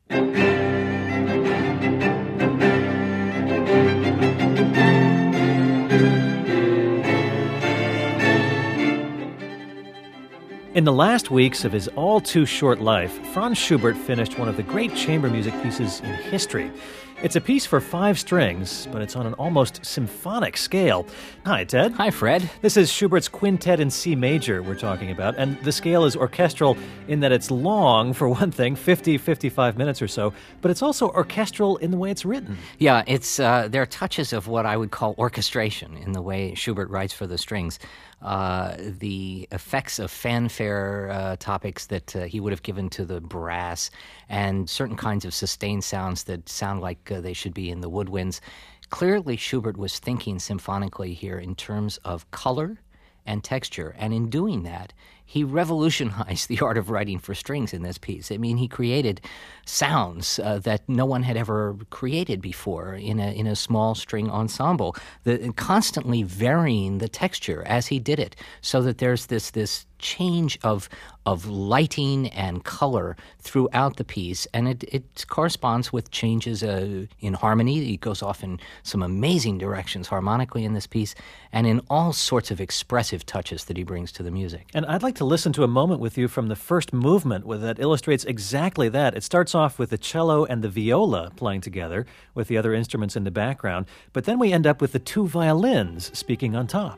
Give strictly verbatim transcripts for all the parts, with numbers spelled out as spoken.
In the last weeks of his all-too-short life, Franz Schubert finished one of the great chamber music pieces in history. It's a piece for five strings, but it's on an almost symphonic scale. Hi, Ted. Hi, Fred. This is Schubert's Quintet in C major we're talking about, and the scale is orchestral in that it's long, for one thing, fifty, fifty-five minutes or so, but it's also orchestral in the way it's written. Yeah, it's uh, there are touches of what I would call orchestration in the way Schubert writes for the strings. Uh, the effects of fanfare uh, topics that uh, he would have given to the brass, and certain kinds of sustained sounds that sound like uh, they should be in the woodwinds. Clearly, Schubert was thinking symphonically here in terms of color and texture, and in doing that, he revolutionized the art of writing for strings in this piece. I mean, he created sounds uh, that no one had ever created before in a in a small string ensemble, the, constantly varying the texture as he did it, so that there's this this change of of lighting and color throughout the piece, and it, it corresponds with changes uh, in harmony. He goes off in some amazing directions harmonically in this piece, and in all sorts of expressive touches that he brings to the music. And I'd like to listen to a moment with you from the first movement that illustrates exactly that. It starts off with the cello and the viola playing together with the other instruments in the background, but then we end up with the two violins speaking on top.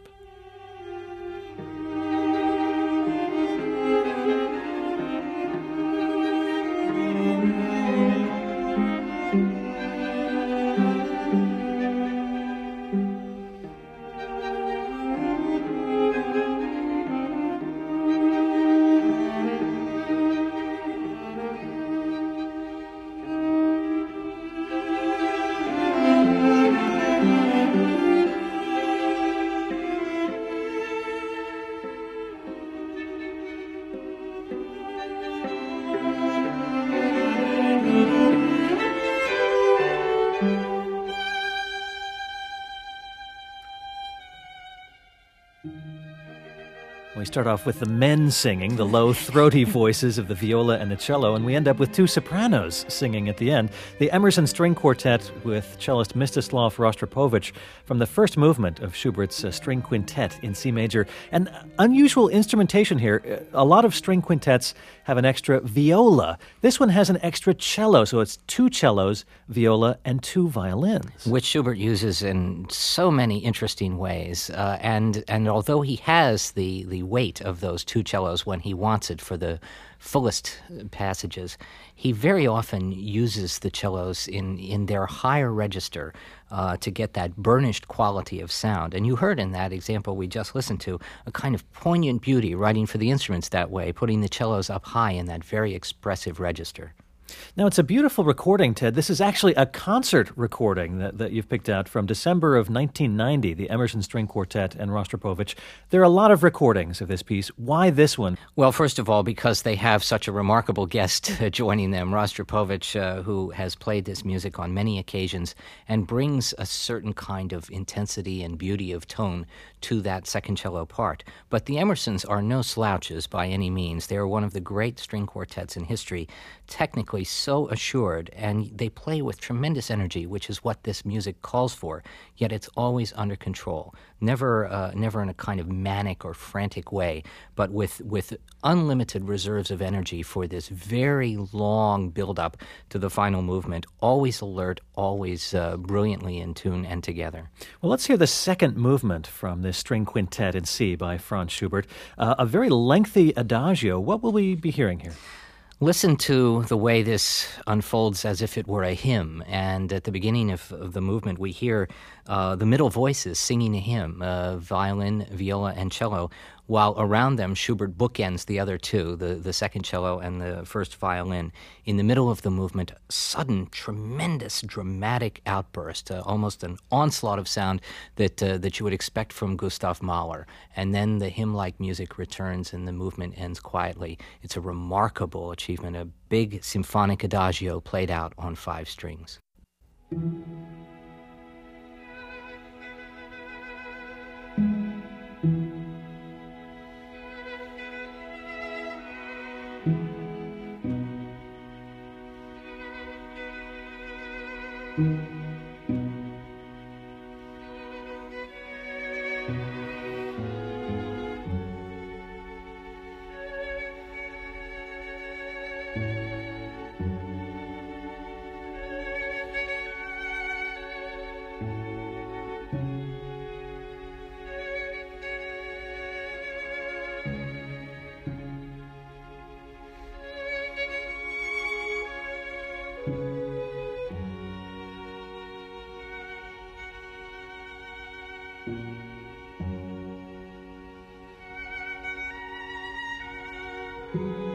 We start off with the men singing, the low, throaty voices of the viola and the cello, and we end up with two sopranos singing at the end. The Emerson String Quartet with cellist Mstislav Rostropovich from the first movement of Schubert's uh, String Quintet in C major. And unusual instrumentation here. A lot of string quintets have an extra viola. This one has an extra cello, so it's two cellos, viola, and two violins. Which Schubert uses in so many interesting ways. Uh, and and although he has the, the weight of those two cellos when he wants it for the fullest passages, he very often uses the cellos in, in their higher register uh, to get that burnished quality of sound. And you heard in that example we just listened to a kind of poignant beauty writing for the instruments that way, putting the cellos up high in that very expressive register. Now, it's a beautiful recording, Ted. This is actually a concert recording that, that you've picked out from December of nineteen ninety, the Emerson String Quartet and Rostropovich. There are a lot of recordings of this piece. Why this one? Well, first of all, because they have such a remarkable guest uh, joining them, Rostropovich, uh, who has played this music on many occasions and brings a certain kind of intensity and beauty of tone to that second cello part. But the Emersons are no slouches by any means. They are one of the great string quartets in history, technically so assured, and they play with tremendous energy, which is what this music calls for, yet it's always under control. Never uh, never in a kind of manic or frantic way, but with, with unlimited reserves of energy for this very long build-up to the final movement, always alert, always uh, brilliantly in tune and together. Well, let's hear the second movement from this string quintet in C by Franz Schubert, uh, a very lengthy adagio. What will we be hearing here? Listen to the way this unfolds as if it were a hymn, and at the beginning of, of the movement we hear uh, the middle voices singing a hymn, uh, violin, viola, and cello, while around them Schubert bookends the other two, the, the second cello and the first violin. In the middle of the movement, sudden, tremendous, dramatic outburst, uh, almost an onslaught of sound that uh, that you would expect from Gustav Mahler. And then the hymn-like music returns and the movement ends quietly. It's a remarkable achievement, a big symphonic adagio played out on five strings. Thank you.